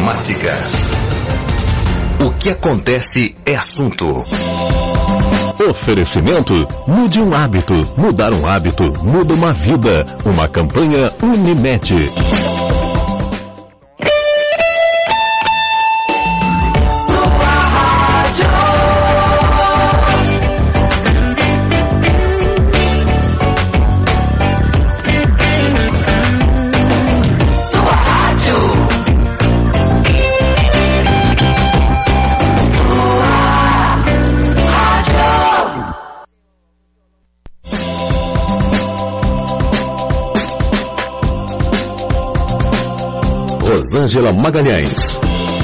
temática. O que acontece é assunto. Oferecimento: mude um hábito. Mudar um hábito muda uma vida. Uma campanha Unimed. Rosângela Magalhães.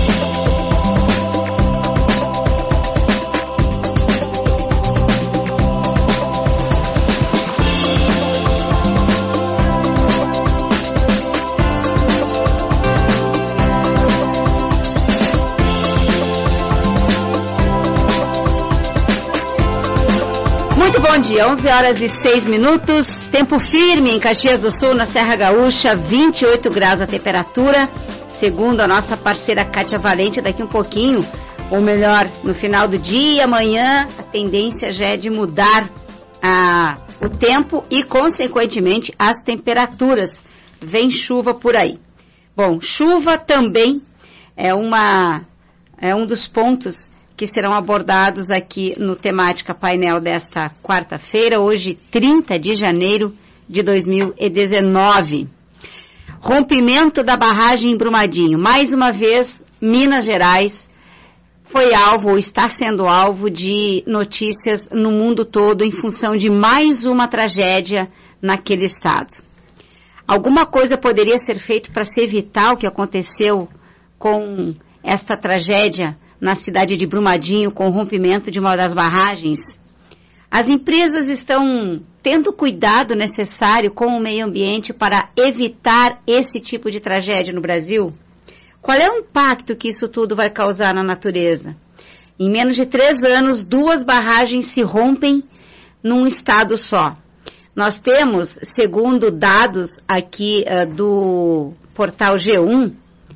Muito bom dia, 11 horas e 6 minutos, tempo firme em Caxias do Sul, na Serra Gaúcha, 28 graus a temperatura, segundo a nossa parceira Kátia Valente. Daqui um pouquinho, ou melhor, no final do dia, amanhã, a tendência já é de mudar o tempo e, consequentemente, as temperaturas. Vem chuva por aí. Bom, chuva também é um dos pontos que serão abordados aqui no Temática Painel desta quarta-feira, hoje 30 de janeiro de 2019. Rompimento da barragem em Brumadinho. Mais uma vez, Minas Gerais foi alvo ou está sendo alvo de notícias no mundo todo em função de mais uma tragédia naquele estado. Alguma coisa poderia ser feita para se evitar o que aconteceu com esta tragédia na cidade de Brumadinho, com o rompimento de uma das barragens? As empresas estão tendo o cuidado necessário com o meio ambiente para evitar esse tipo de tragédia no Brasil? Qual é o impacto que isso tudo vai causar na natureza? Em menos de 3 anos, 2 barragens se rompem num estado só. Nós temos, segundo dados aqui do portal G1,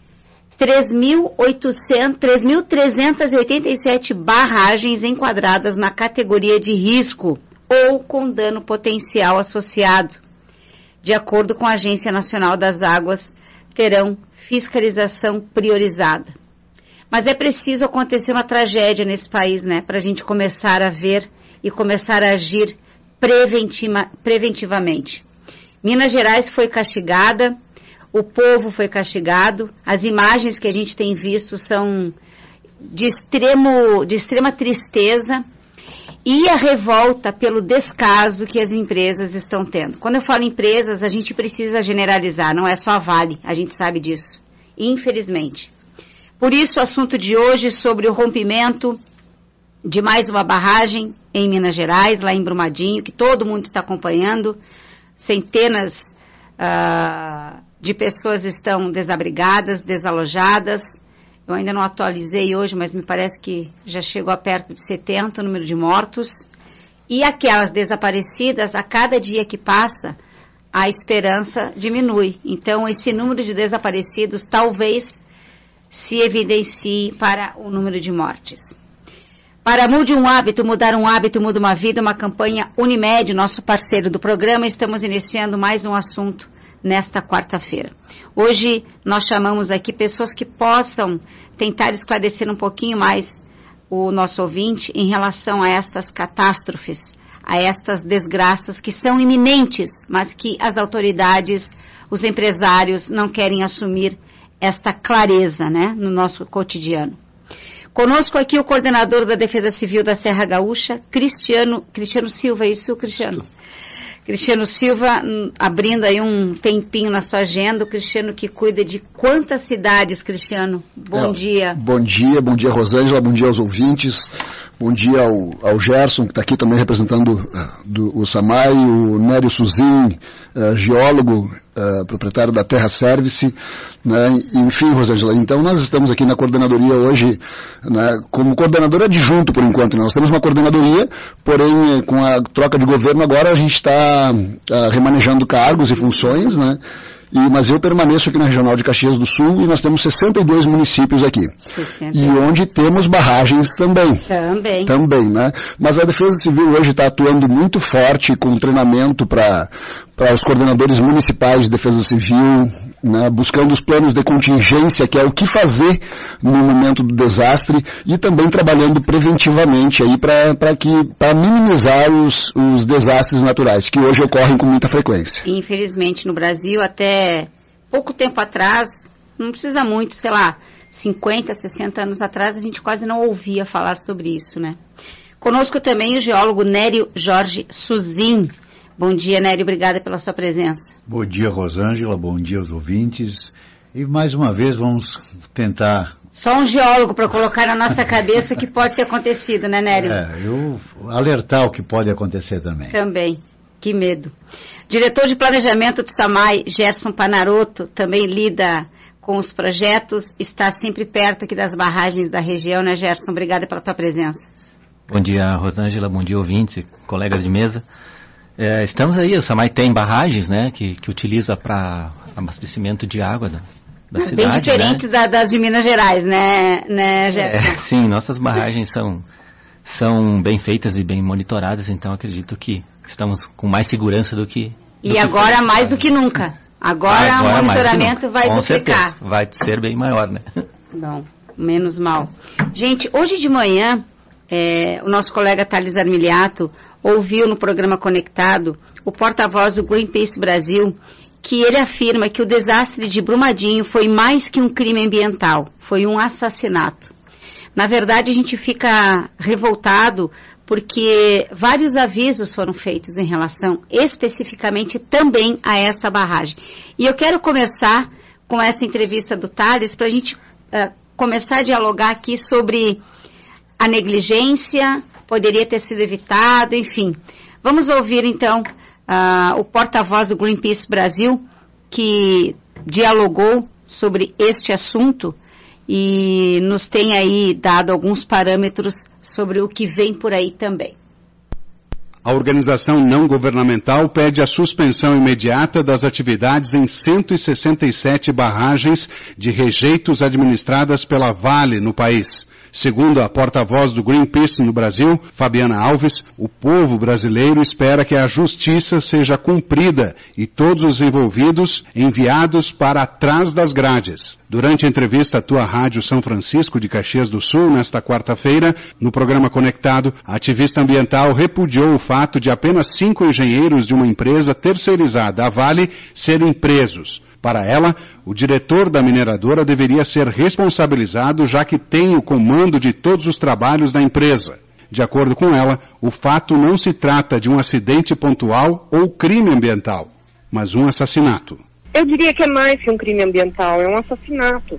3.387 barragens enquadradas na categoria de risco ou com dano potencial associado. De acordo com a Agência Nacional das Águas, terão fiscalização priorizada. Mas é preciso acontecer uma tragédia nesse país, né, para a gente começar a ver e começar a agir preventivamente. Minas Gerais foi castigada, o povo foi castigado, as imagens que a gente tem visto são de extrema tristeza e a revolta pelo descaso que as empresas estão tendo. Quando eu falo empresas, a gente precisa generalizar, não é só a Vale, a gente sabe disso, infelizmente. Por isso, o assunto de hoje sobre o rompimento de mais uma barragem em Minas Gerais, lá em Brumadinho, que todo mundo está acompanhando, centenas de pessoas estão desabrigadas, desalojadas. Eu ainda não atualizei hoje, mas me parece que já chegou a perto de 70 o número de mortos. E aquelas desaparecidas, a cada dia que passa, a esperança diminui. Então, esse número de desaparecidos talvez se evidencie para o número de mortes. Para Mude um Hábito, Mudar um Hábito, Muda uma Vida, uma campanha Unimed, nosso parceiro do programa, estamos iniciando mais um assunto nesta quarta-feira. Hoje nós chamamos aqui pessoas que possam tentar esclarecer um pouquinho mais o nosso ouvinte em relação a estas catástrofes, a estas desgraças que são iminentes, mas que as autoridades, os empresários não querem assumir esta clareza, né, no nosso cotidiano. Conosco aqui o coordenador da Defesa Civil da Serra Gaúcha, Cristiano Silva, é isso, Cristiano? Cristiano Silva, abrindo aí um tempinho na sua agenda, o Cristiano que cuida de quantas cidades, Cristiano? Bom dia. Bom dia, Rosângela, bom dia aos ouvintes, bom dia ao Gerson, que está aqui também representando o SAMAI, o Nério Suzin, geólogo, proprietário da Terra Service, né? Enfim, Rosângela, então nós estamos aqui na coordenadoria hoje, né, como coordenador adjunto por enquanto, né? Nós temos uma coordenadoria, porém com a troca de governo agora a gente está remanejando cargos e funções, né? Mas eu permaneço aqui na Regional de Caxias do Sul e nós temos 62 municípios aqui. 62. E onde temos barragens também. Também, né? Mas a Defesa Civil hoje está atuando muito forte com treinamento para os coordenadores municipais de Defesa Civil, né, buscando os planos de contingência, que é o que fazer no momento do desastre, e também trabalhando preventivamente aí para minimizar os desastres naturais, que hoje ocorrem com muita frequência. Infelizmente no Brasil, até pouco tempo atrás, não precisa muito, 50, 60 anos atrás, a gente quase não ouvia falar sobre isso, né? Conosco também o geólogo Nério Jorge Suzin. Bom dia, Nério, obrigada pela sua presença. Bom dia, Rosângela, bom dia aos ouvintes. E mais uma vez vamos tentar... Só um geólogo para colocar na nossa cabeça o que pode ter acontecido, né, Nério? Eu alertar o que pode acontecer também. Também, que medo. Diretor de Planejamento do SAMAI, Gerson Panarotto, também lida com os projetos, está sempre perto aqui das barragens da região, né, Gerson? Obrigada pela tua presença. Bom dia, Rosângela, bom dia, ouvintes, colegas de mesa. Estamos aí, o SAMAI tem barragens, né, que utiliza para abastecimento de água da cidade. Bem diferentes, né? Das de Minas Gerais, né Gerson? Sim, nossas barragens são bem feitas e bem monitoradas, então acredito que estamos com mais segurança do que... E agora mais do que nunca. Agora o monitoramento vai duplicar. Com certeza, vai ser bem maior, né? Bom, menos mal. Gente, hoje de manhã, o nosso colega Thales Armiliato ouviu no programa Conectado o porta-voz do Greenpeace Brasil, que ele afirma que o desastre de Brumadinho foi mais que um crime ambiental, foi um assassinato. Na verdade, a gente fica revoltado porque vários avisos foram feitos em relação especificamente também a essa barragem. E eu quero começar com essa entrevista do Thales para a gente começar a dialogar aqui sobre a negligência, poderia ter sido evitado, enfim. Vamos ouvir, então, o porta-voz do Greenpeace Brasil, que dialogou sobre este assunto e nos tem aí dado alguns parâmetros sobre o que vem por aí também. A organização não governamental pede a suspensão imediata das atividades em 167 barragens de rejeitos administradas pela Vale no país. Segundo a porta-voz do Greenpeace no Brasil, Fabiana Alves, o povo brasileiro espera que a justiça seja cumprida e todos os envolvidos enviados para trás das grades. Durante a entrevista à Tua Rádio São Francisco de Caxias do Sul, nesta quarta-feira, no programa Conectado, a ativista ambiental repudiou o fato de apenas 5 engenheiros de uma empresa terceirizada, a Vale, serem presos. Para ela, o diretor da mineradora deveria ser responsabilizado, já que tem o comando de todos os trabalhos da empresa. De acordo com ela, o fato não se trata de um acidente pontual ou crime ambiental, mas um assassinato. Eu diria que é mais que um crime ambiental, é um assassinato.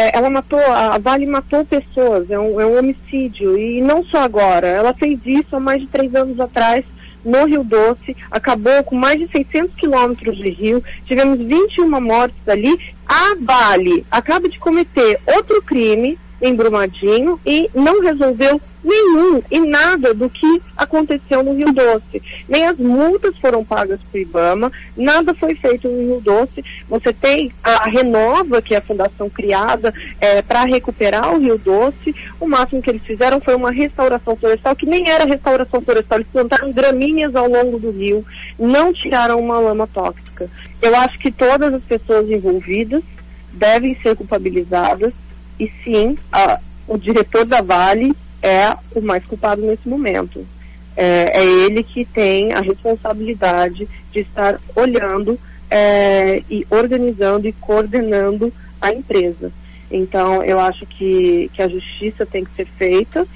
A Vale matou pessoas, é um homicídio, e não só agora, ela fez isso há mais de 3 anos atrás, no Rio Doce, acabou com mais de 600 quilômetros de rio, tivemos 21 mortes ali. A Vale acaba de cometer outro crime em Brumadinho e não resolveu nenhum e nada do que aconteceu no Rio Doce. Nem as multas foram pagas para o IBAMA, nada foi feito no Rio Doce. Você tem a Renova, que é a fundação criada para recuperar o Rio Doce. O máximo que eles fizeram foi uma restauração florestal, que nem era restauração florestal, eles plantaram gramíneas ao longo do rio, não tiraram uma lama tóxica. Eu acho que todas as pessoas envolvidas devem ser culpabilizadas e sim, o diretor da Vale é o mais culpado nesse momento. É ele que tem a responsabilidade de estar olhando e organizando e coordenando a empresa. Então, eu acho que a justiça tem que ser feita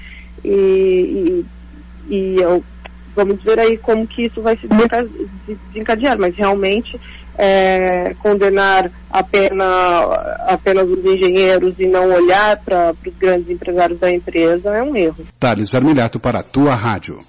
e vamos ver aí como que isso vai se desencadear, mas realmente condenar apenas os engenheiros e não olhar para os grandes empresários da empresa é um erro. Thales Armiliato para a Tua Rádio.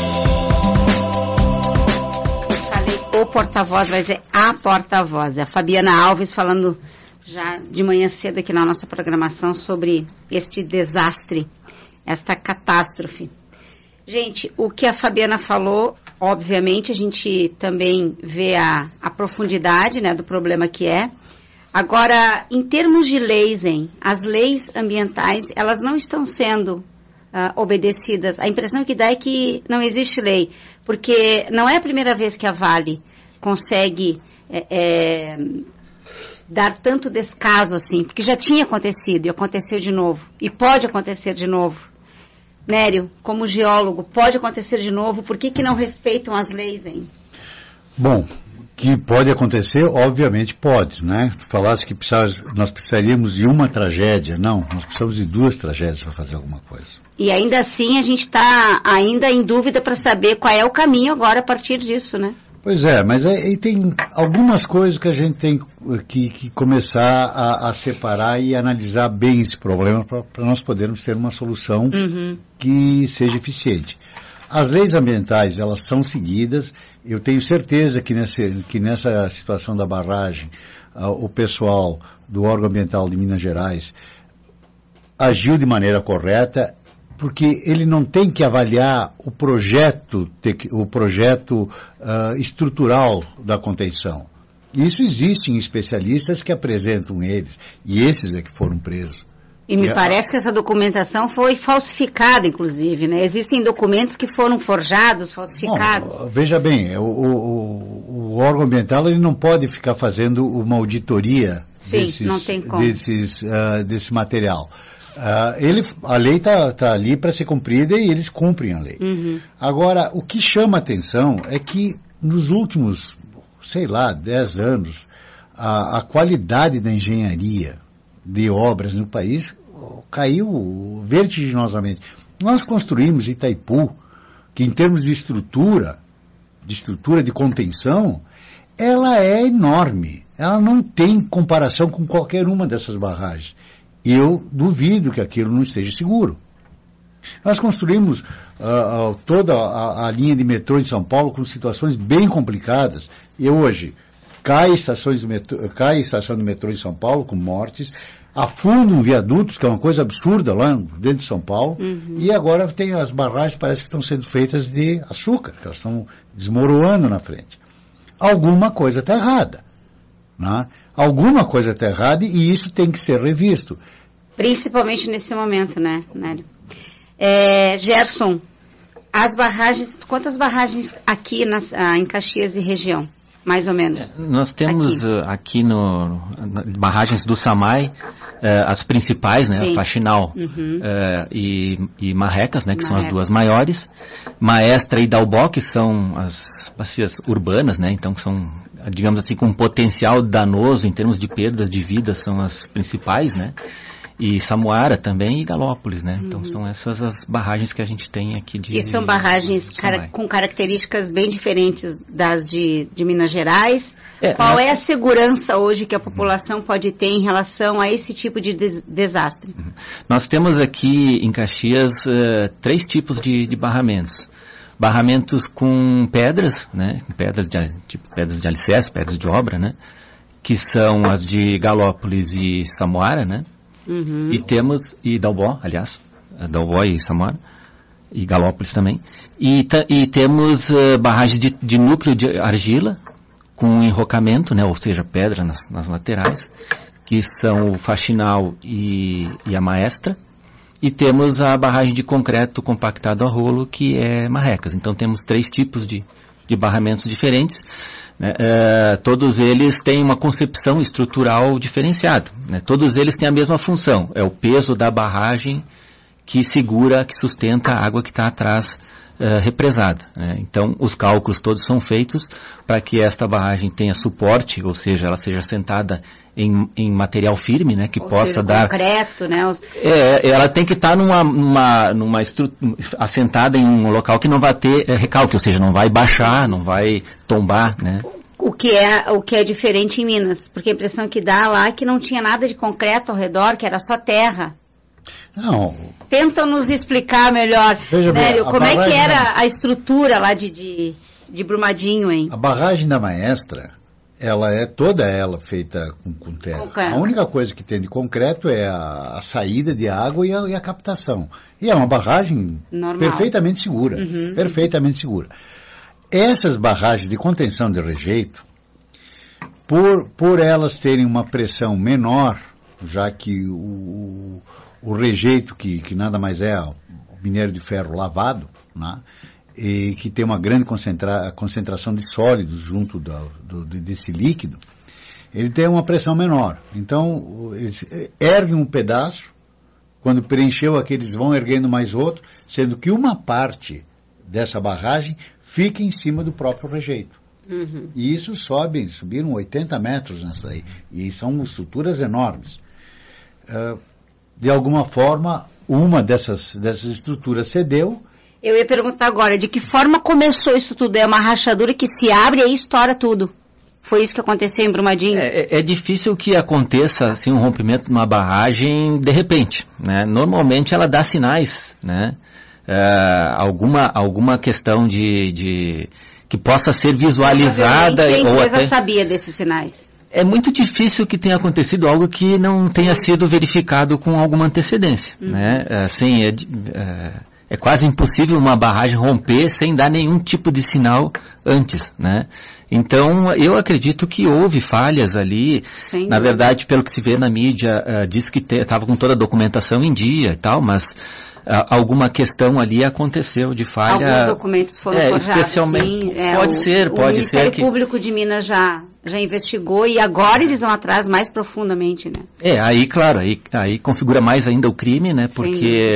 Falei o porta-voz, vai ser a porta-voz. A Fabiana Alves falando já de manhã cedo aqui na nossa programação sobre este desastre, esta catástrofe. Gente, o que a Fabiana falou, Obviamente, a gente também vê a profundidade, né, do problema que é. Agora, em termos de leis, as leis ambientais, elas não estão sendo obedecidas. A impressão que dá é que não existe lei, porque não é a primeira vez que a Vale consegue dar tanto descaso assim, porque já tinha acontecido e aconteceu de novo, e pode acontecer de novo. Nério, como geólogo, pode acontecer de novo, por que não respeitam as leis, Bom, que pode acontecer, obviamente pode, né? Falasse que nós precisaríamos de uma tragédia. Não, nós precisamos de 2 tragédias para fazer alguma coisa. E ainda assim a gente está ainda em dúvida para saber qual é o caminho agora a partir disso, né? Pois é, mas tem algumas coisas que a gente tem que começar a separar e analisar bem esse problema para nós podermos ter uma solução que seja eficiente. As leis ambientais, elas são seguidas. Eu tenho certeza que nessa situação da barragem, o pessoal do órgão ambiental de Minas Gerais agiu de maneira correta, porque ele não tem que avaliar o projeto estrutural da contenção. Isso existem especialistas que apresentam eles, e esses é que foram presos. E me parece que essa documentação foi falsificada, inclusive, né? Existem documentos que foram forjados, falsificados. Não, veja bem, o órgão ambiental ele não pode ficar fazendo uma auditoria desse material. A lei está ali para ser cumprida e eles cumprem a lei. Agora, o que chama atenção é que nos últimos, 10 anos, a qualidade da engenharia de obras no país caiu vertiginosamente. Nós construímos Itaipu, que em termos de estrutura de contenção, ela é enorme. Ela não tem comparação com qualquer uma dessas barragens. Eu duvido que aquilo não esteja seguro. Nós construímos toda a linha de metrô em São Paulo com situações bem complicadas. E hoje, cai estação de metrô em São Paulo com mortes, afundam viadutos, que é uma coisa absurda lá dentro de São Paulo, e agora tem as barragens, parece que estão sendo feitas de açúcar, que elas estão desmoronando na frente. Alguma coisa está errada, né? Alguma coisa está errada e isso tem que ser revisto. Principalmente nesse momento, né, Nério? Gerson, quantas barragens aqui em Caxias e região? Mais ou menos. Nós temos aqui barragens do SAMAI, as principais, né? A Faxinal e Marrecas, né? Que são as 2 maiores. Maestra e Dalbó, que são as bacias urbanas, né? Então, que são, digamos assim, com um potencial danoso em termos de perdas de vida, são as principais, né? E Samuara também e Galópolis, né? Então são essas as barragens que a gente tem aqui de... E são barragens com características bem diferentes das de Minas Gerais. Qual é a segurança hoje que a população pode ter em relação a esse tipo de desastre? Nós temos aqui em Caxias 3 tipos de barramentos. Barramentos com pedras, né? Pedras de alicerce, pedras de obra, né? Que são as de Galópolis e Samuara, né? E Dalbó, aliás, Dalbó e Samuara, e Galópolis também. E temos barragem de núcleo de argila, com enrocamento, né, ou seja, pedra nas laterais, que são o Faxinal e a Maestra. E temos a barragem de concreto compactado a rolo, que é Marrecas. Então temos 3 tipos de barramentos diferentes. Todos eles têm uma concepção estrutural diferenciada, né? Todos eles têm a mesma função, é o peso da barragem que sustenta a água que está atrás represada, né? Então os cálculos todos são feitos para que esta barragem tenha suporte, ou seja, ela seja assentada em material firme, né, que ou possa seja, dar concreto, né? Ela tem que estar numa estrutura assentada em um local que não vai ter recalque, ou seja, não vai baixar, não vai tombar, né? O que é diferente em Minas, porque a impressão que dá lá é que não tinha nada de concreto ao redor, que era só terra. Não. Tentam nos explicar melhor, Nério, como é que era a estrutura lá de Brumadinho, hein? A barragem da Maestra, ela é toda ela feita com terra. A única coisa que tem de concreto é a saída de água e a captação. E é uma barragem normal, perfeitamente segura. Perfeitamente segura. essas barragens de contenção de rejeito, por elas terem uma pressão menor, já que o rejeito, que nada mais é o minério de ferro lavado, né, e que tem uma grande concentração de sólidos junto desse líquido, ele tem uma pressão menor. Então, eles erguem um pedaço, quando preencheu aqui, eles vão erguendo mais outro, sendo que uma parte dessa barragem fica em cima do próprio rejeito. Uhum. E isso subiram 80 metros nessa aí. E são estruturas enormes. De alguma forma, uma dessas estruturas cedeu. Eu ia perguntar agora, de que forma começou isso tudo? É uma rachadura que se abre e aí estoura tudo. Foi isso que aconteceu em Brumadinho? É difícil que aconteça assim, um rompimento de uma barragem de repente, né? Normalmente ela dá sinais, né? Alguma questão de que possa ser visualizada. A empresa sabia desses sinais. É muito difícil que tenha acontecido algo que não tenha sido verificado com alguma antecedência, né? Assim, é quase impossível uma barragem romper sem dar nenhum tipo de sinal antes, né? Então, eu acredito que houve falhas ali. Sim. Na verdade, pelo que se vê na mídia, diz que estava com toda a documentação em dia e tal, mas alguma questão ali aconteceu de falha. Alguns documentos foram forjados, especialmente, sim. Pode ser que... O Ministério Público de Minas já investigou e agora eles vão atrás mais profundamente, né? Aí, claro, aí configura mais ainda o crime, né? Porque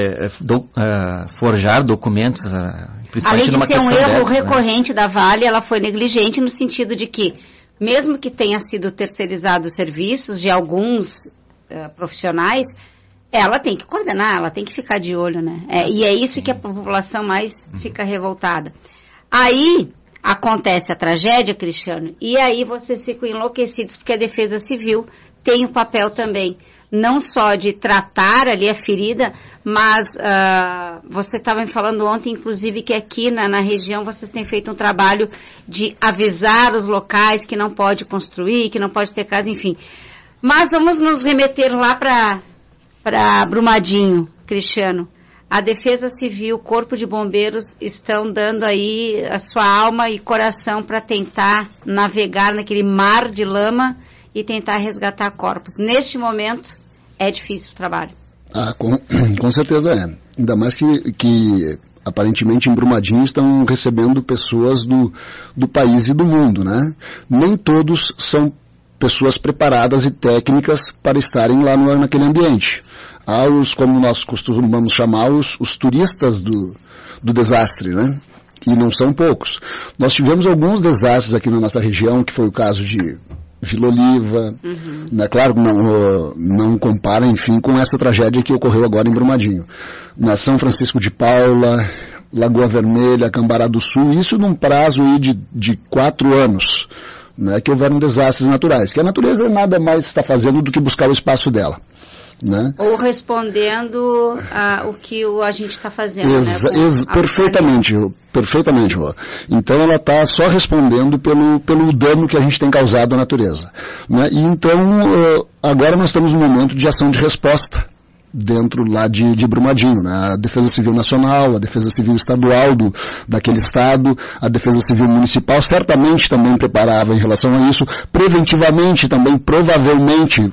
forjar documentos, principalmente numa questão dessa. Além de ser um erro recorrente, né, da Vale, ela foi negligente no sentido de que, mesmo que tenha sido terceirizado os serviços de alguns profissionais, ela tem que coordenar, ela tem que ficar de olho, né? E é isso que a população mais fica revoltada. Aí acontece a tragédia, Cristiano, e aí vocês ficam enlouquecidos, porque a Defesa Civil tem um papel também, não só de tratar ali a ferida, mas você estava me falando ontem, inclusive, que aqui na região vocês têm feito um trabalho de avisar os locais que não pode construir, que não pode ter casa, enfim. Mas vamos nos remeter lá para Brumadinho, Cristiano. A Defesa Civil, o Corpo de Bombeiros estão dando aí a sua alma e coração para tentar navegar naquele mar de lama e tentar resgatar corpos. Neste momento, é difícil o trabalho. Com certeza é. Ainda mais que aparentemente em Brumadinho estão recebendo pessoas do país e do mundo, né? Nem todos são pessoas preparadas e técnicas para estarem lá naquele ambiente. Há como nós costumamos chamar, os turistas do desastre, né? E não são poucos. Nós tivemos alguns desastres aqui na nossa região, que foi o caso de Vila Oliva, né? Claro, não compara, enfim, com essa tragédia que ocorreu agora em Brumadinho. Na São Francisco de Paula, Lagoa Vermelha, Cambará do Sul, isso num prazo aí de 4 anos. Né, que houveram desastres naturais, que a natureza nada mais está fazendo do que buscar o espaço dela. Né? Ou respondendo o que a gente está fazendo. Perfeitamente. Então ela está só respondendo pelo dano que a gente tem causado à natureza. Né? E então agora nós estamos num momento de ação de resposta dentro lá de Brumadinho, né? A Defesa Civil Nacional, a Defesa Civil Estadual daquele estado, a Defesa Civil Municipal certamente também preparava em relação a isso, preventivamente também provavelmente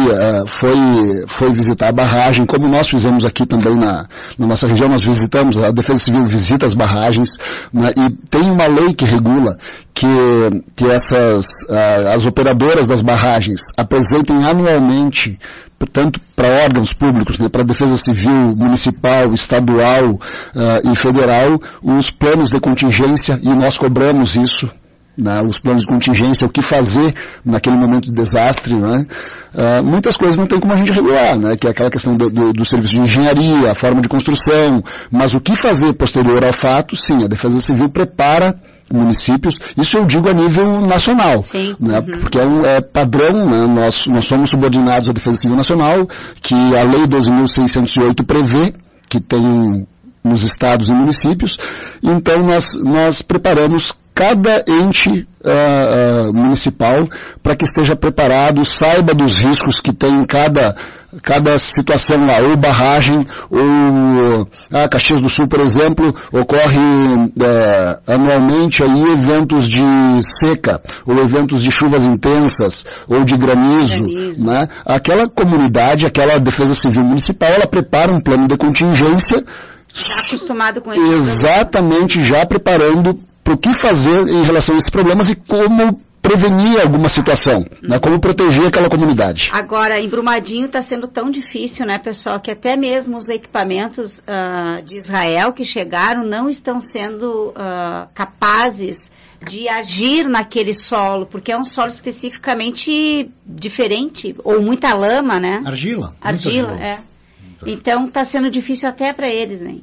foi visitar a barragem, como nós fizemos aqui também na nossa região, nós visitamos, a Defesa Civil visita as barragens, né? E tem uma lei que regula que as operadoras das barragens apresentem anualmente, tanto para órgãos públicos, né, para a Defesa Civil Municipal, Estadual e Federal, os planos de contingência, e nós cobramos isso, né, os planos de contingência, o que fazer naquele momento de desastre, né? Muitas coisas não tem como a gente regular, né, que é aquela questão do serviço de engenharia, a forma de construção, mas o que fazer posterior ao fato, sim, a Defesa Civil prepara municípios, isso eu digo a nível nacional, sim, né, porque é padrão, né, nós somos subordinados à Defesa Civil Nacional, que a Lei 12.608 prevê, que tem nos estados e municípios, então nós preparamos cada ente municipal para que esteja preparado, saiba dos riscos que tem em cada situação lá, ou barragem, ou Caxias do Sul, por exemplo, ocorre anualmente aí eventos de seca, ou eventos de chuvas intensas, ou de granizo, né? Aquela comunidade, aquela Defesa Civil Municipal, ela prepara um plano de contingência, já acostumado com isso. Exatamente, já preparando para o que fazer em relação a esses problemas e como prevenir alguma situação, né? Como proteger aquela comunidade. Agora, em Brumadinho está sendo tão difícil, né, pessoal, que até mesmo os equipamentos de Israel que chegaram não estão sendo capazes de agir naquele solo, porque é um solo especificamente diferente, ou muita lama, né? Argila, é. Então está sendo difícil até para eles, né?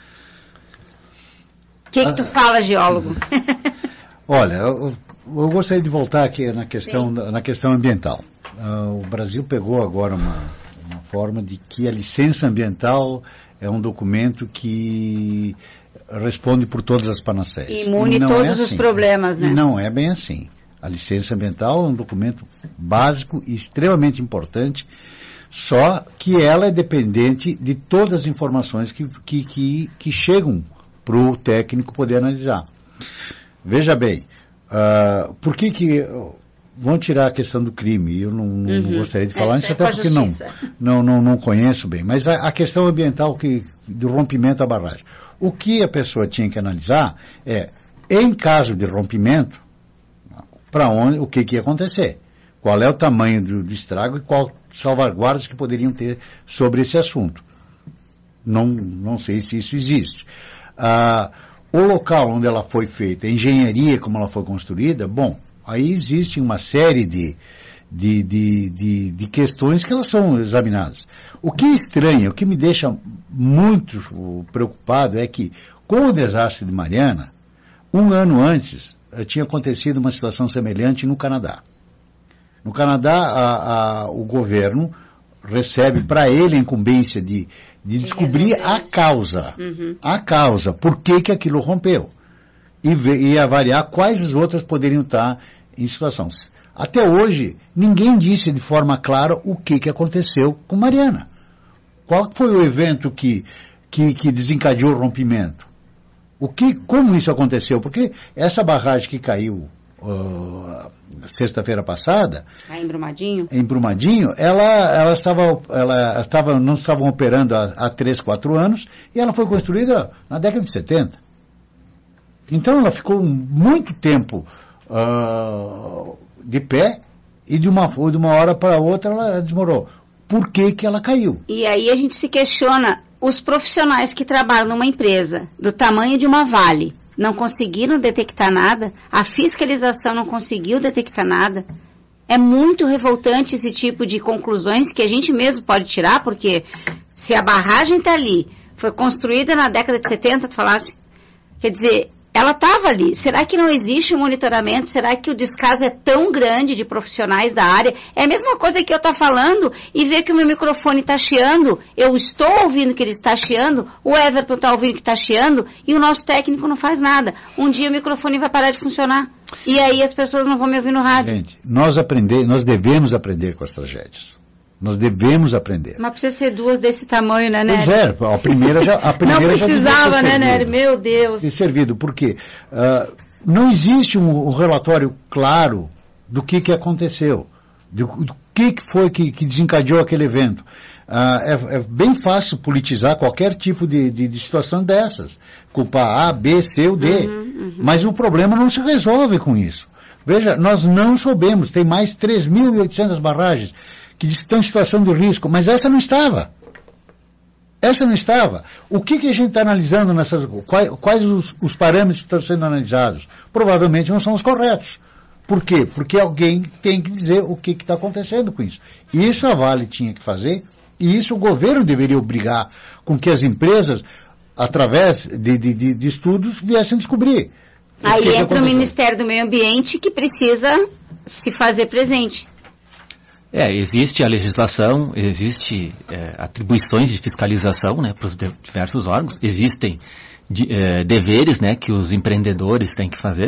O que tu fala, geólogo? Olha, eu gostaria de voltar aqui na questão ambiental. O Brasil pegou agora uma forma de que a licença ambiental é um documento que responde por todas as panaceias. Imune todos os problemas, né? E não é bem assim. A licença ambiental é um documento básico e extremamente importante, só que ela é dependente de todas as informações que chegam para o técnico poder analisar. Veja bem, por que vão tirar a questão do crime? Eu não gostaria de falar isso, até porque não conheço bem. Mas a questão ambiental do rompimento da barragem. O que a pessoa tinha que analisar é, em caso de rompimento, o que ia acontecer? Qual é o tamanho do estrago e qual salvaguardas que poderiam ter sobre esse assunto. Não sei se isso existe. O local onde ela foi feita, a engenharia como ela foi construída, bom, aí existe uma série de questões que elas são examinadas. O que é estranho, o que me deixa muito preocupado é que, com o desastre de Mariana, um ano antes, tinha acontecido uma situação semelhante no Canadá. No Canadá, o governo recebe para ele a incumbência de descobrir a causa. A causa, por que aquilo rompeu. E avaliar quais as outras poderiam estar em situações. Até hoje, ninguém disse de forma clara o que aconteceu com Mariana. Qual foi o evento que desencadeou o rompimento? Como isso aconteceu? Porque essa barragem que caiu sexta-feira passada, em Brumadinho, não estavam operando há 3, 4 anos e ela foi construída na década de 70. Então ela ficou muito tempo de pé e de uma hora para outra ela desmoronou. Por que ela caiu? E aí a gente se questiona, os profissionais que trabalham numa empresa do tamanho de uma Vale não conseguiram detectar nada, a fiscalização não conseguiu detectar nada. É muito revoltante esse tipo de conclusões que a gente mesmo pode tirar, porque se a barragem está ali, foi construída na década de 70, tu falaste, quer dizer, ela estava ali. Será que não existe um monitoramento? Será que o descaso é tão grande de profissionais da área? É a mesma coisa que eu estou falando e ver que o meu microfone está chiando, eu estou ouvindo que ele está chiando, o Everton está ouvindo que está chiando e o nosso técnico não faz nada. Um dia o microfone vai parar de funcionar e aí as pessoas não vão me ouvir no rádio. Gente, nós devemos aprender com as tragédias. Nós devemos aprender. Mas precisa ser 2 desse tamanho, né, Nery? Pois é, a primeira já não precisava, né, Nery? Meu Deus. Ter servido, por quê? Não existe um relatório claro do que aconteceu, do que foi que desencadeou aquele evento. É bem fácil politizar qualquer tipo de situação dessas. Culpar A, B, C ou D. Mas o problema não se resolve com isso. Veja, nós não soubemos, tem mais 3.800 barragens que estão em situação de risco, mas essa não estava. Essa não estava. O que a gente está analisando nessas... Quais os parâmetros que estão sendo analisados? Provavelmente não são os corretos. Por quê? Porque alguém tem que dizer o que está acontecendo com isso. Isso a Vale tinha que fazer, e isso o governo deveria obrigar com que as empresas, através de estudos, viessem descobrir. Aí entra o Ministério do Meio Ambiente que precisa se fazer presente. Existe a legislação, existe atribuições de fiscalização, né, para os diversos órgãos, existem deveres, né, que os empreendedores têm que fazer,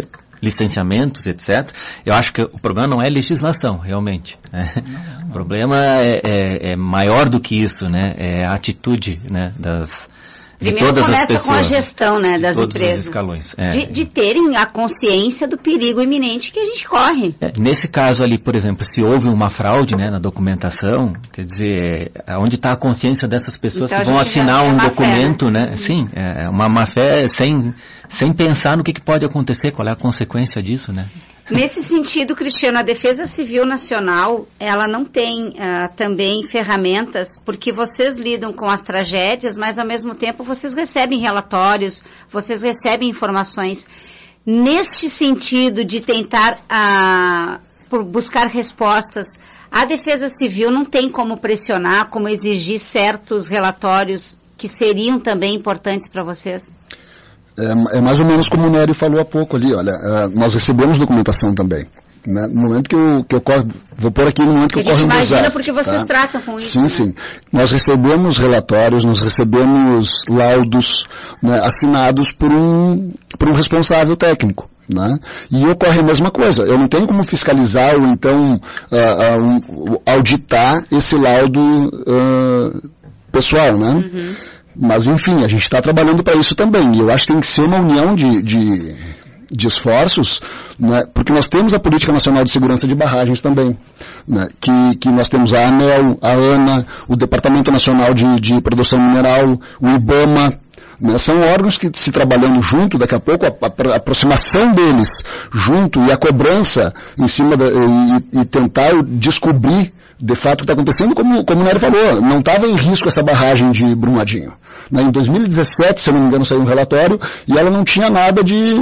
licenciamentos, etc. Eu acho que o problema não é legislação, realmente. Né? Não. O problema é maior do que isso, né? É a atitude, né, de primeiro todas as pessoas. Começa com a gestão, né, das empresas. Os escalões. De terem a consciência do perigo iminente que a gente corre. Nesse caso ali, por exemplo, se houve uma fraude, né, na documentação, quer dizer, onde está a consciência dessas pessoas então, que vão assinar um documento, né? Sim, é uma má-fé sem pensar no que pode acontecer, qual é a consequência disso, né? Nesse sentido, Cristiano, a Defesa Civil Nacional, ela não tem também ferramentas, porque vocês lidam com as tragédias, mas ao mesmo tempo vocês recebem relatórios, vocês recebem informações. Neste sentido de tentar buscar respostas, a Defesa Civil não tem como pressionar, como exigir certos relatórios que seriam também importantes para vocês? É mais ou menos como o Nery falou há pouco ali, olha, nós recebemos documentação também. Né? No momento que ocorre, vou pôr aqui no momento que ocorre um desastre. Imagina porque vocês tratam com isso. Sim, né? Sim. Nós recebemos relatórios, nós recebemos laudos, né, assinados por um responsável técnico. Né? E ocorre a mesma coisa. Eu não tenho como fiscalizar ou então auditar esse laudo pessoal, né? Uhum. Mas, enfim, a gente está trabalhando para isso também. E eu acho que tem que ser uma união de esforços, né? Porque nós temos a Política Nacional de Segurança de Barragens também, né? Que nós temos a ANEEL, a ANA, o Departamento Nacional de Produção Mineral, o IBAMA, né? São órgãos que se trabalhando junto, daqui a pouco a aproximação deles junto e a cobrança em cima e tentar descobrir de fato o que está acontecendo, como o Nery falou, não estava em risco essa barragem de Brumadinho. Em 2017, se eu não me engano, saiu um relatório e ela não tinha nada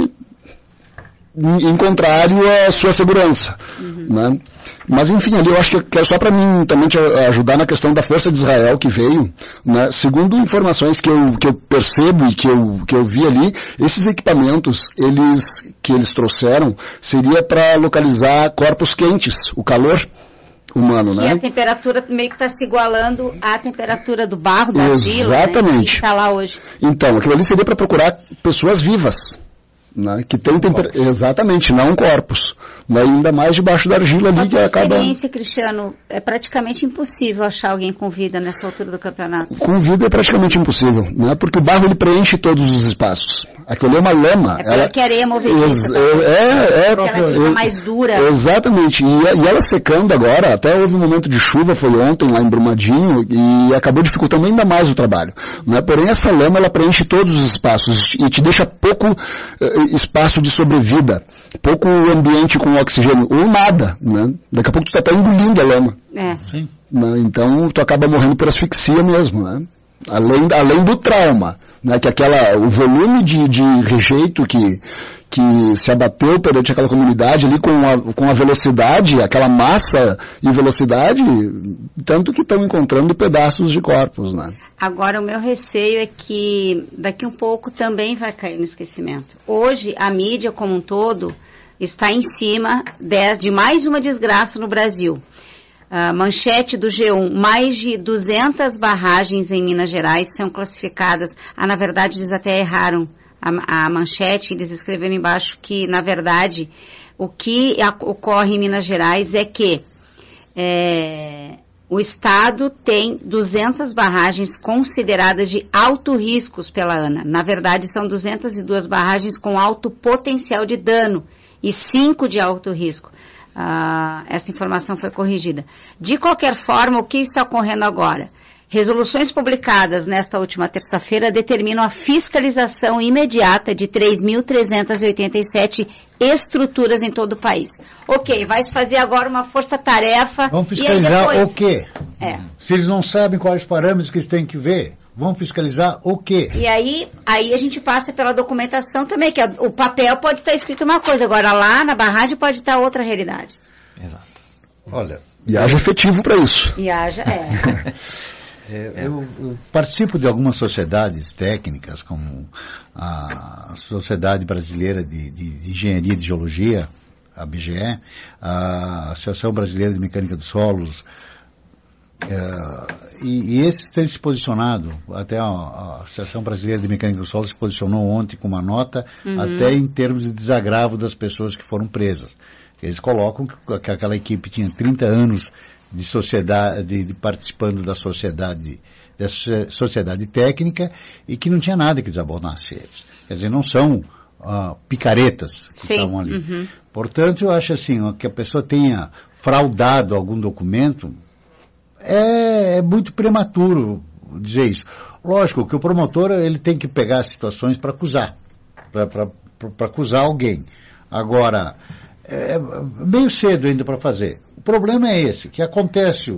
em contrário à sua segurança. Uhum. Né? Mas, enfim, ali eu acho que é só para mim também te ajudar na questão da Força de Israel que veio, né? Segundo informações que eu percebo e que eu vi ali, esses equipamentos que eles trouxeram seria para localizar corpos quentes, o calor humano, né? E a temperatura meio que está se igualando à temperatura do barro, da argila, exatamente, né, que está lá hoje. Então, aquilo ali seria para procurar pessoas vivas, né, que tem exatamente, não corpos, né, ainda mais debaixo da argila ali que acaba... A experiência, Cristiano, é praticamente impossível achar alguém com vida nessa altura do campeonato. Com vida é praticamente impossível, né, porque o barro ele preenche todos os espaços. Aquilo ali é uma lama. É porque a areia movediça. Ela fica mais dura. Exatamente. E ela secando agora, até houve um momento de chuva, foi ontem lá em Brumadinho, e acabou dificultando ainda mais o trabalho. Né? Porém, essa lama, ela preenche todos os espaços e te deixa pouco espaço de sobrevida, pouco ambiente com oxigênio, ou nada. Né? Daqui a pouco tu tá até engolindo a lama. Sim. Né? Então, tu acaba morrendo por asfixia mesmo, né? Além do trauma, né, que o volume de rejeito que se abateu perante aquela comunidade ali com a velocidade, aquela massa e velocidade, tanto que estão encontrando pedaços de corpos, né? Agora, o meu receio é que daqui um pouco também vai cair no esquecimento. Hoje, a mídia como um todo está em cima de mais uma desgraça no Brasil. Manchete do G1, mais de 200 barragens em Minas Gerais são classificadas. Na verdade, eles até erraram a manchete, eles escreveram embaixo que, na verdade, o que ocorre em Minas Gerais é que o Estado tem 200 barragens consideradas de alto risco pela ANA. Na verdade, são 202 barragens com alto potencial de dano e 5 de alto risco. Essa informação foi corrigida. De qualquer forma, o que está ocorrendo agora? Resoluções publicadas nesta última terça-feira determinam a fiscalização imediata de 3.387 estruturas em todo o país. Ok, vai se fazer agora uma força-tarefa. Vamos fiscalizar o quê? Se eles não sabem quais os parâmetros que eles têm que ver, vão fiscalizar o quê? E aí a gente passa pela documentação também, que o papel pode estar escrito uma coisa, agora lá na barragem pode estar outra realidade. Exato. Olha, e haja efetivo para isso. E haja, eu participo de algumas sociedades técnicas, como a Sociedade Brasileira de Engenharia e de Geologia, a BGE, a Associação Brasileira de Mecânica dos Solos, E esses têm se posicionado, até a Associação Brasileira de Mecânica do Solo se posicionou ontem com uma nota, até em termos de desagravo das pessoas que foram presas. Eles colocam que aquela equipe tinha 30 anos de sociedade, de participando da sociedade técnica, e que não tinha nada que desabonasse eles. Quer dizer, não são picaretas que estavam ali. Portanto, eu acho assim, que a pessoa tenha fraudado algum documento, é muito prematuro dizer isso. Lógico que o promotor ele tem que pegar as situações para acusar, para acusar alguém. Agora, é meio cedo ainda para fazer. O problema é esse, que acontece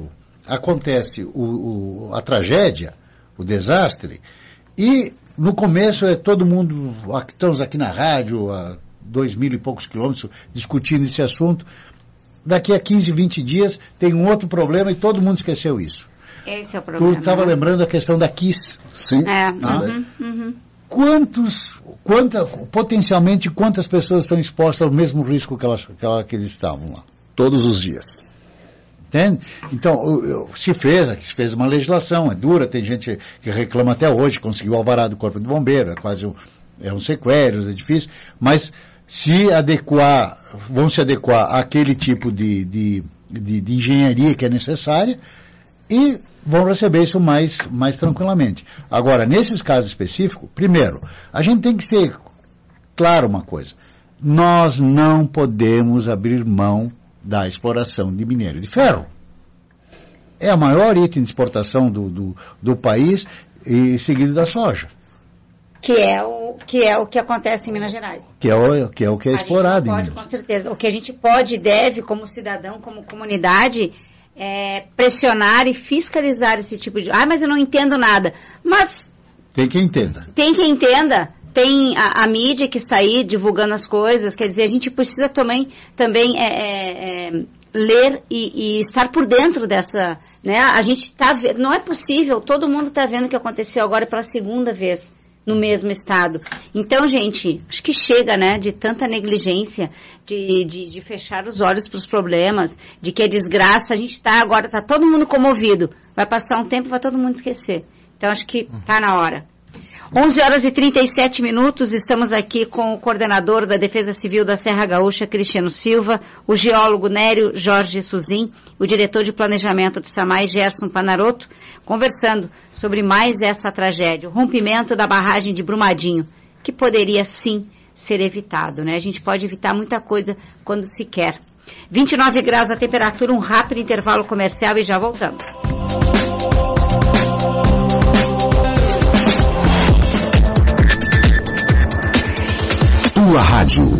a tragédia, o desastre, e no começo é todo mundo, estamos aqui na rádio, a 2.000 e poucos quilômetros, discutindo esse assunto. Daqui a 15, 20 dias tem um outro problema e todo mundo esqueceu isso. Esse é o problema. Tu estava lembrando a questão da KISS. Sim. Potencialmente, quantas pessoas estão expostas ao mesmo risco que eles estavam lá? Todos os dias. Entende? Então, se fez uma legislação, é dura, tem gente que reclama até hoje, conseguiu o alvará do Corpo de Bombeiro, é quase um sequestro, é difícil, mas vão se adequar àquele tipo de engenharia que é necessária e vão receber isso mais tranquilamente. Agora, nesses casos específicos, primeiro, a gente tem que ter claro uma coisa, nós não podemos abrir mão da exploração de minério de ferro. É o maior item de exportação do país, e seguido da soja. Que é o que acontece em Minas Gerais. Que é o que é explorado em Minas. Com certeza. O que a gente pode e deve, como cidadão, como comunidade, pressionar e fiscalizar esse tipo de... mas eu não entendo nada. Mas... Tem quem entenda. Tem a mídia que está aí divulgando as coisas, quer dizer, a gente precisa também ler e estar por dentro dessa, né? A gente não é possível, todo mundo está vendo o que aconteceu agora pela segunda vez no mesmo estado. Então, gente, acho que chega, né, de tanta negligência, de fechar os olhos para os problemas, de que é desgraça, a gente agora está todo mundo comovido, vai passar um tempo e vai todo mundo esquecer. Então, acho que está na hora. 11h37, estamos aqui com o coordenador da Defesa Civil da Serra Gaúcha, Cristiano Silva, o geólogo Nério Jorge Suzin, o diretor de planejamento do SAMAI, Gerson Panarotto, conversando sobre mais essa tragédia, o rompimento da barragem de Brumadinho, que poderia sim ser evitado, né? A gente pode evitar muita coisa quando se quer. 29 graus a temperatura, um rápido intervalo comercial e já voltamos. Tua rádio.